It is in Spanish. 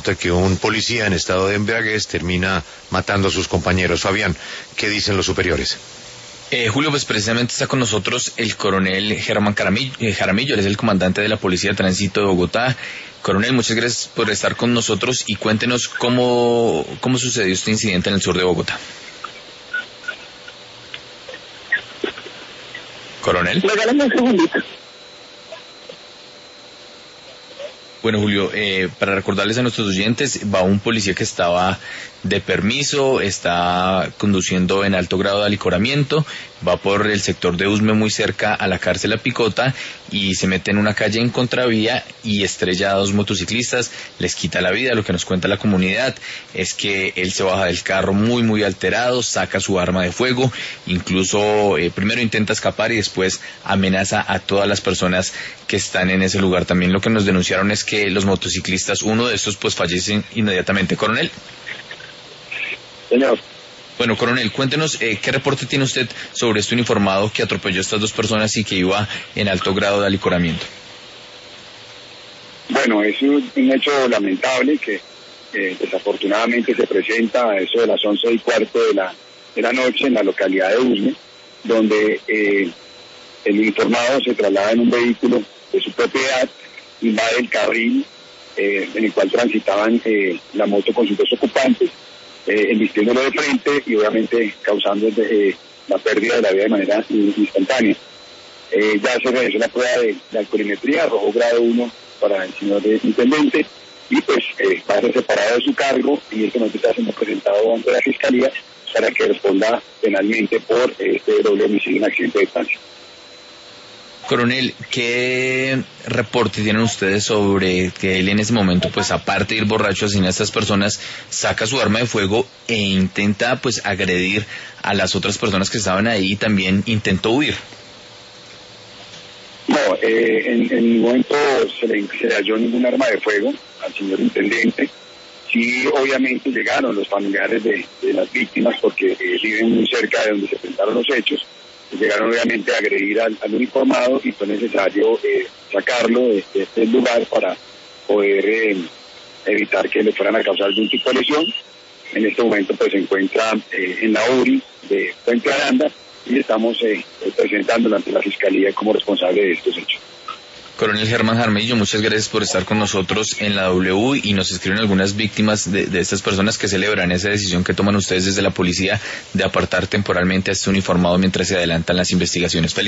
resulta que un policía en estado de embriaguez termina matando a sus compañeros. Fabián, ¿qué dicen los superiores? Julio, pues precisamente está con nosotros el coronel Germán Jaramillo, él es el comandante de la Policía de Tránsito de Bogotá. Coronel, muchas gracias por estar con nosotros y cuéntenos cómo sucedió este incidente en el sur de Bogotá. Coronel. Regálame un segundito. Bueno, Julio, para recordarles a nuestros oyentes, va un policía que estaba de permiso, está conduciendo en alto grado de alicoramiento, va por el sector de Usme muy cerca a la cárcel La Picota y se mete en una calle en contravía y estrella a dos motociclistas, les quita la vida. Lo que nos cuenta la comunidad es que él se baja del carro muy alterado, saca su arma de fuego, incluso primero intenta escapar y después amenaza a todas las personas que están en ese lugar. También lo que nos denunciaron es que los motociclistas, uno de estos pues fallece inmediatamente. Coronel. Señor. Bueno, coronel, cuéntenos qué reporte tiene usted sobre este uniformado que atropelló a estas dos personas y que iba en alto grado de alicoramiento. Bueno, es un hecho lamentable que desafortunadamente se presenta a eso de las 11:15 de la noche en la localidad de Usme, donde el uniformado se traslada en un vehículo de su propiedad, invade el carril en el cual transitaban la moto con sus dos ocupantes, embistiéndolo de frente y obviamente causando la pérdida de la vida de manera instantánea. Ya se realizó la prueba de alcoholimetría, arrojó grado 1 para el señor intendente y pues va a ser separado de su cargo y esto nos está siendo presentado ante la Fiscalía para que responda penalmente por este doble homicidio en accidente de tránsito. Coronel, ¿qué reporte tienen ustedes sobre que él en ese momento, pues aparte de ir borracho a asesinar a estas personas, saca su arma de fuego e intenta pues agredir a las otras personas que estaban ahí y también intentó huir? No, en ningún momento se le halló ningún arma de fuego al señor intendente. Sí, obviamente llegaron los familiares de las víctimas porque viven muy cerca de donde se presentaron los hechos. Llegaron obviamente a agredir al uniformado y fue necesario sacarlo de este lugar para poder evitar que le fueran a causar algún tipo de lesión. En este momento pues se encuentra en la URI de Puente Aranda y estamos presentándolo ante la Fiscalía como responsable de estos hechos. Coronel Germán Jaramillo, muchas gracias por estar con nosotros en la W y nos escriben algunas víctimas de estas personas que celebran esa decisión que toman ustedes desde la policía de apartar temporalmente a este uniformado mientras se adelantan las investigaciones.